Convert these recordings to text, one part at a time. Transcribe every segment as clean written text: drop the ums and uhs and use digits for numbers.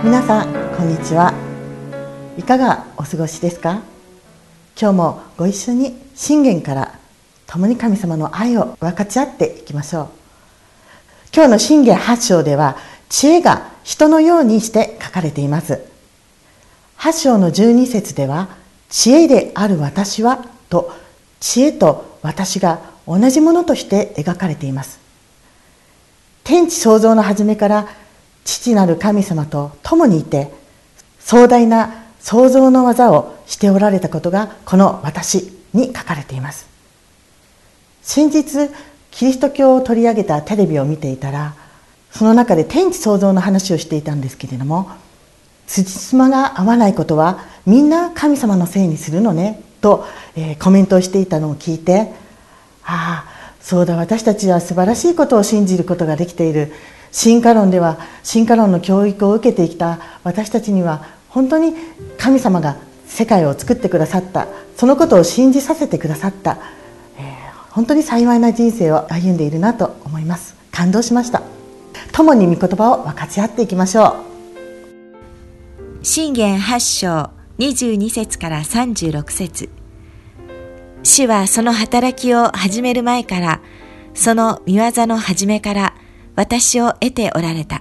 皆さんこんにちは。いかがお過ごしですか？今日もご一緒に信玄から共に神様の愛を分かち合っていきましょう。今日の信玄8章では知恵が人のようにして書かれています。8章の12節では知恵である私はと知恵と私が同じものとして描かれています。天地創造の初めから父なる神様と共にいて壮大な創造の技をしておられたことがこの私に書かれています。先日キリスト教を取り上げたテレビを見ていたら、その中で天地創造の話をしていたんですけれども、辻褄が合わないことはみんな神様のせいにするのねと、コメントをしていたのを聞いて、そうだ、私たちは素晴らしいことを信じることができている。進化論では進化論の教育を受けてきた私たちには本当に神様が世界を作ってくださった、そのことを信じさせてくださった、本当に幸いな人生を歩んでいるなと思います。感動しました。共に御言葉を分かち合っていきましょう。箴言8章22節から36節。主はその働きを始める前から、その御業の始めから私を得ておられた。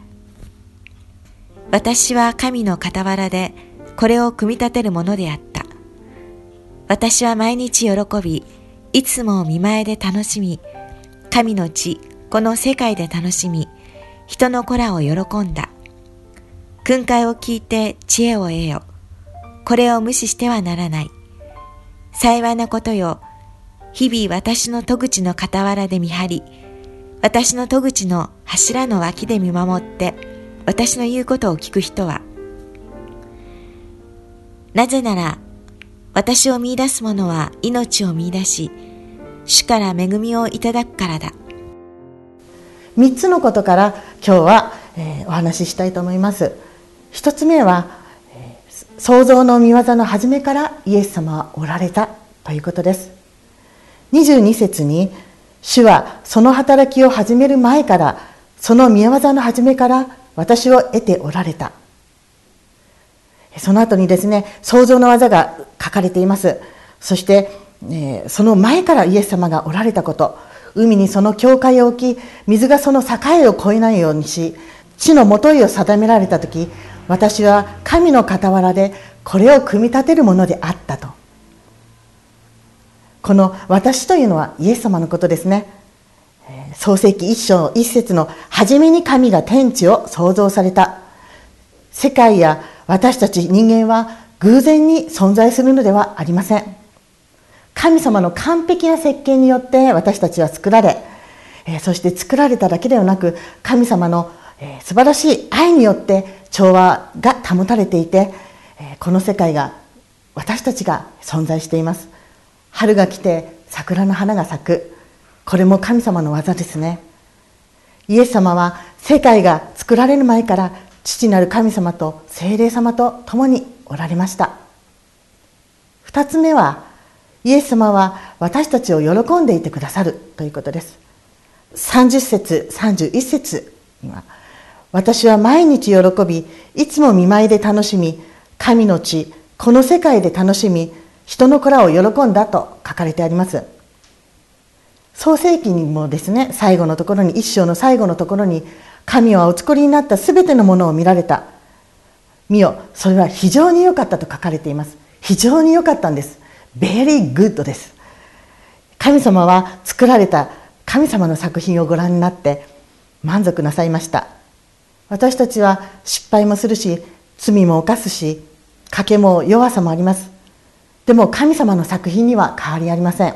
私は神の傍らでこれを組み立てるものであった。私は毎日喜び、いつも見前で楽しみ、神の地、この世界で楽しみ、人の子らを喜んだ。訓戒を聞いて知恵を得よ。これを無視してはならない。幸いなことよ。日々私の戸口の傍らで見張り、私の戸口の柱の脇で見守って、私の言うことを聞く人は。なぜなら、私を見出す者は命を見出し、主から恵みをいただくからだ。 3つのことから今日は、お話ししたいと思います。1つ目は、創造の御業の初めからイエス様はおられたということです。22節に、主はその働きを始める前から、その御業の始めから私を得ておられた。その後にですね、創造の技が書かれています。そして、その前からイエス様がおられたこと、海にその境界を置き、水がその境を越えないようにし、地の元いを定められたとき、私は神の傍らでこれを組み立てるものであったと。この私というのはイエス様のことですね。創世記1章1節の初めに神が天地を創造された。世界や私たち人間は偶然に存在するのではありません。神様の完璧な設計によって私たちは作られ、そして作られただけではなく、神様の素晴らしい愛によって調和が保たれていて、この世界が私たちが存在しています。春が来て桜の花が咲く、これも神様の技ですね。イエス様は世界が作られる前から父なる神様と聖霊様と共におられました。2つ目は、イエス様は私たちを喜んでいてくださるということです。30節31節には、私は毎日喜び、いつも見舞いで楽しみ、神の地、この世界で楽しみ、人の子らを喜んだと書かれてあります。創世記にもですね、最後のところに、一章の最後のところに、神はお作りになったすべてのものを見られた。見よ、それは非常に良かったと書かれています。非常に良かったんです。Very good です。神様は作られた神様の作品をご覧になって満足なさいました。私たちは失敗もするし、罪も犯すし、賭けも弱さもあります。でも神様の作品には変わりありません。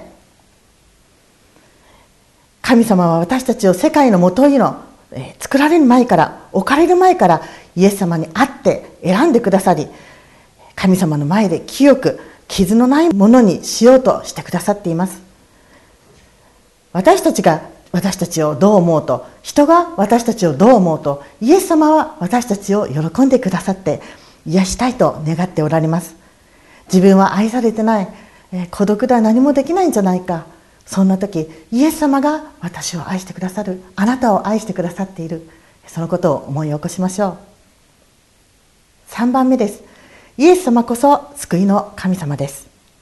神様は私たちを世界の元いの作られる前から、置かれる前からイエス様に会って選んでくださり、神様の前で清く傷のないものにしようとしてくださっています。私たちが私たちをどう思うと、人が私たちをどう思うと、イエス様は私たちを喜んでくださって癒したいと願っておられます。自分は愛されてない、孤独では何もできないんじゃないか、そんな時イエス様が私を愛してくださる、あなたを愛してくださっている、そのことを思い起こしましょう。 3番目です。イエス様こそ救いの神様です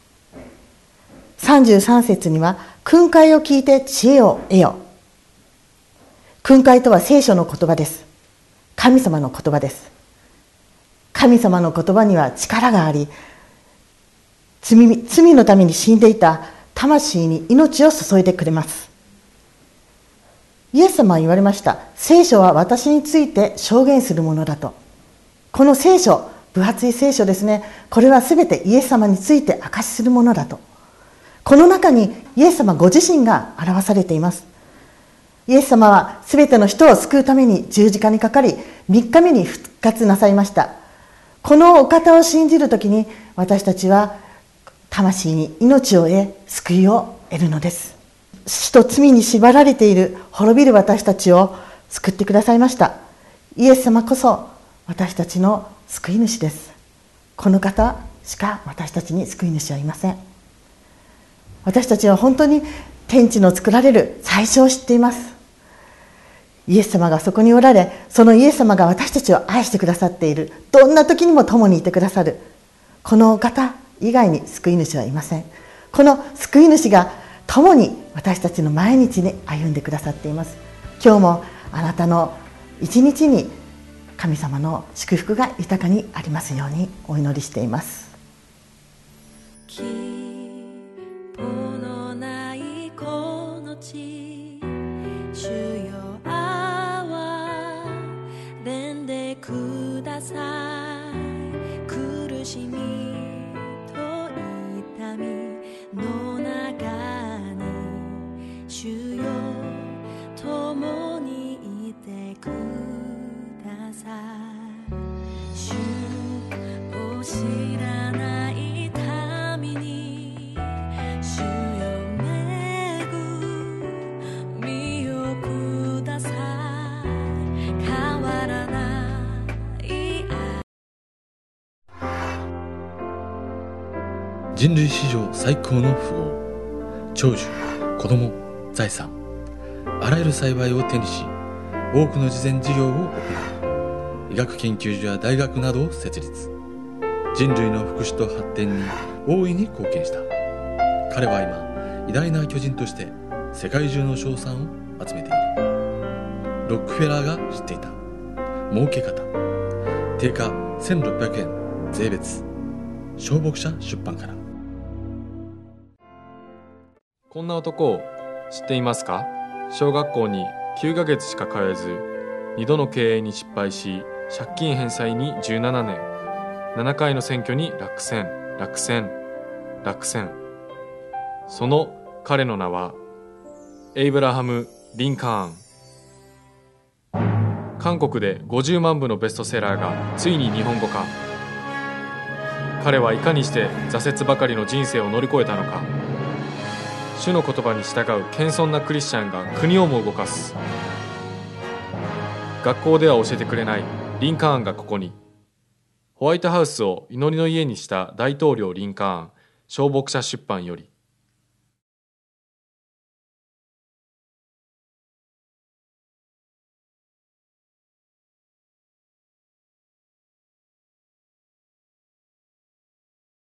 。33節には、訓戒を聞いて知恵を得よ。訓戒とは聖書の言葉です。神様の言葉です。神様の言葉には力があり、罪のために死んでいた魂に命を注いでくれます。イエス様は言われました。聖書は私について証言するものだと。この聖書、分厚い聖書ですね。これはすべてイエス様について証しするものだと。この中にイエス様ご自身が表されています。イエス様はすべての人を救うために十字架にかかり、3日目に復活なさいました。このお方を信じるときに、私たちは魂に命を得、救いを得るのです。死と罪に縛られている滅びる私たちを救ってくださいました。イエス様こそ私たちの救い主です。この方しか私たちに救い主はいません。私たちは本当に天地の作られる最初を知っています。イエス様がそこにおられ、そのイエス様が私たちを愛してくださっている。どんな時にも共にいてくださる。このお方以外に救い主はいません。この救い主が共に私たちの毎日に歩んでくださっています。今日もあなたの一日に神様の祝福が豊かにありますようにお祈りしています。 希望のないこの地、主よ憐れんでください。苦しみと痛みの中に、主よ共にいてください。主を知らない民に、主よ恵みをください。変わらない愛。 人類史上最高の富豪、長寿、子供、財産、あらゆる幸いを手にし、多くの慈善事業を行い、医学研究所や大学などを設立。人類の福祉と発展に大いに貢献した。彼は今、偉大な巨人として世界中の称賛を集めている。ロックフェラーが知っていた儲け方。定価1600円税別。小牧社出版から。 こんな男を知っていますか？小学校に9ヶ月しか通えず、2度の経営に失敗し、借金返済に17年、7回の選挙に落選。その彼の名は、エイブラハム・リンカーン。韓国で50万部のベストセラーがついに日本語化。彼はいかにして挫折ばかりの人生を乗り越えたのか。主の言葉に従う謙遜なクリスチャンが国をも動かす。学校では教えてくれないリンカーンがここに。ホワイトハウスを祈りの家にした大統領リンカーン、小牧社出版より。